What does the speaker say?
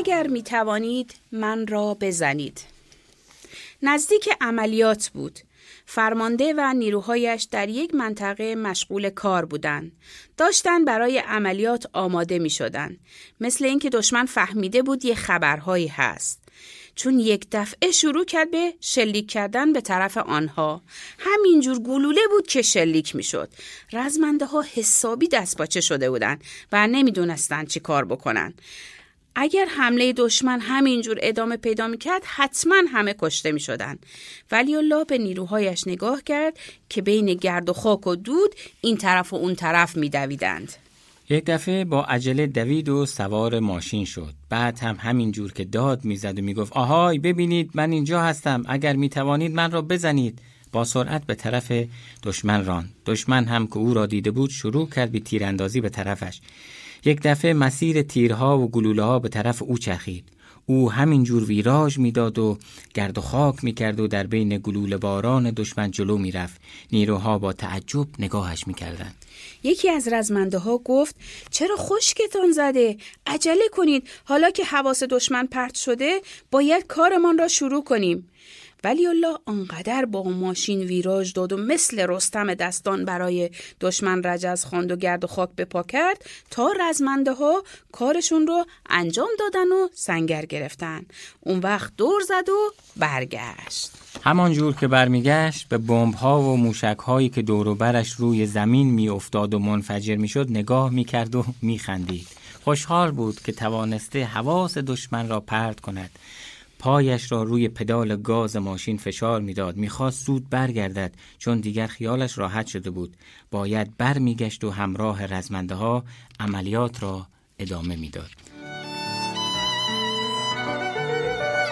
اگر می توانید من را بزنید. نزدیک عملیات بود. فرمانده و نیروهایش در یک منطقه مشغول کار بودند. داشتن برای عملیات آماده می شدن. مثل اینکه دشمن فهمیده بود یه خبرهایی هست. چون یک دفعه شروع کرد به شلیک کردن به طرف آنها. همینجور گلوله بود که شلیک می شد. رزمنده ها حسابی دست پاچه شده بودن و نمی دونستن چی کار بکنن. اگر حمله دشمن همینجور ادامه پیدا میکرد حتما همه کشته میشدن. ولی الله به نیروهایش نگاه کرد که بین گرد و خاک و دود این طرف و اون طرف میدویدند. یک دفعه با عجله دوید و سوار ماشین شد. بعد هم همینجور که داد میزد و میگفت آهای ببینید من اینجا هستم، اگر میتوانید من را بزنید. با سرعت به طرف دشمن راند. دشمن هم که او را دیده بود شروع کرد به تیراندازی به طرفش. یک دفعه مسیر تیرها و گلوله ها به طرف او چرخید. او همینجور ویراژ میداد و گرد و خاک میکرد و در بین گلوله باران دشمن جلو میرفت. نیروها با تعجب نگاهش میکردند. یکی از رزمنده ها گفت چرا خشکتان زده؟ عجله کنید، حالا که حواس دشمن پرت شده باید کارمان را شروع کنیم. ولی الله آنقدر با ماشین ویراژ داد و مثل رستم دستان برای دشمن رجز خواند و گرد و خاک به پا کرد تا رزمنده ها کارشون رو انجام دادن و سنگر گرفتن. اون وقت دور زد و برگشت. همان جور که برمیگشت به بمب ها و موشک هایی که دور و برش روی زمین می افتاد و منفجر می شد نگاه می کرد و می خندید. خوشحال بود که توانسته حواس دشمن را پرت کند. پایش را روی پدال گاز ماشین فشار میداد. میخواست زود برگردد چون دیگر خیالش راحت شده بود. باید برمیگشت و همراه رزمنده ها عملیات را ادامه میداد.